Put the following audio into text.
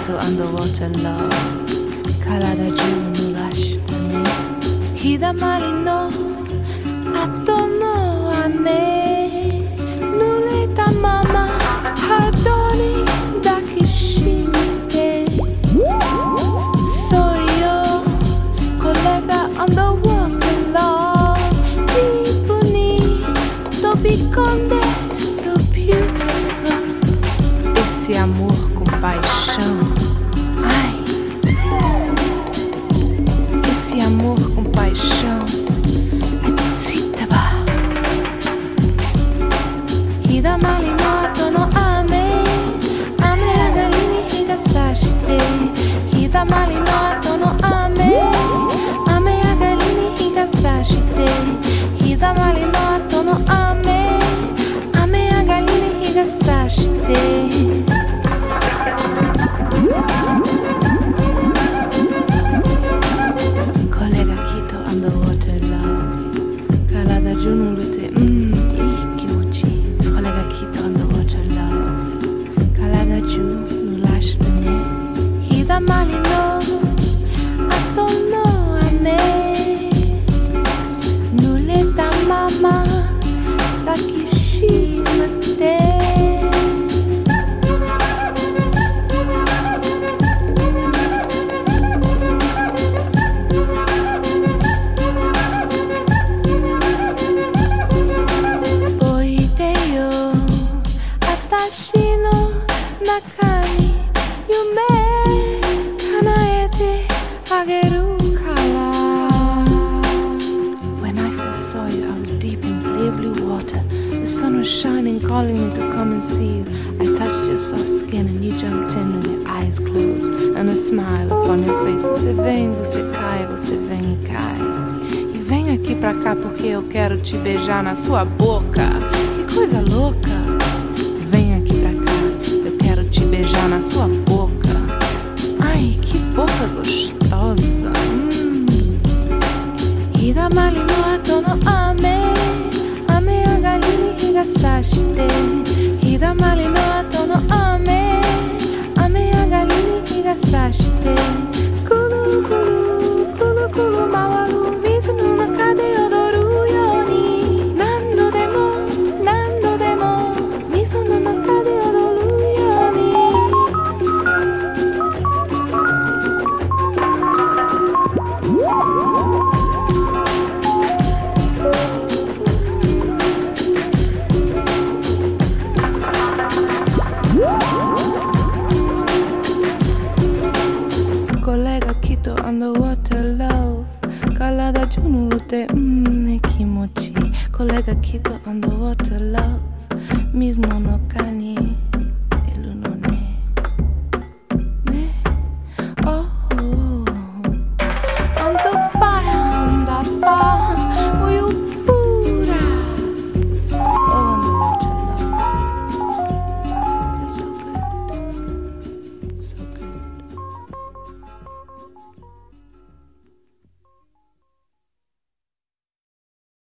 Kito underwater love 体中濡らしたね日だまりの後の雨濡れたままハートに抱きしめてそうよこれが underwater love ディープに飛び込んで so beautiful esse amor com paixão ai esse amor com paixão日だまりの後の雨雨上がりに日が差して日だまりの後の雨雨上がりに日が差して日だまりの後の雨雨上がりに日が差してこれがきっと underwater love 体中濡れて日だまりの後の雨濡れたまま抱きしめておいでよ私の中に夢叶えてあげるから When I first saw you, I was deep in clear blue water. The sun was shining, calling me to come and see you. I touched your soft skin and you jumped in with your eyes closed and a smile upon your face. Você vem, você cai, você vem e cai. E vem aqui pra cá porque eu quero te beijar na sua boca. Que coisa louca. Vem aqui pra cá, eu quero te beijar na sua boca. Ai, que boca gostosa. 日だまりの後の雨雨上がりに日が差して日だまりの後の雨雨上がりに日が差してくるくるくるくる回る水の中で踊るように何度でも何度でも水の中で踊るようにこれがきっと underwater love 体中濡れて気持ちいいこれがきっと underwater love 水の中に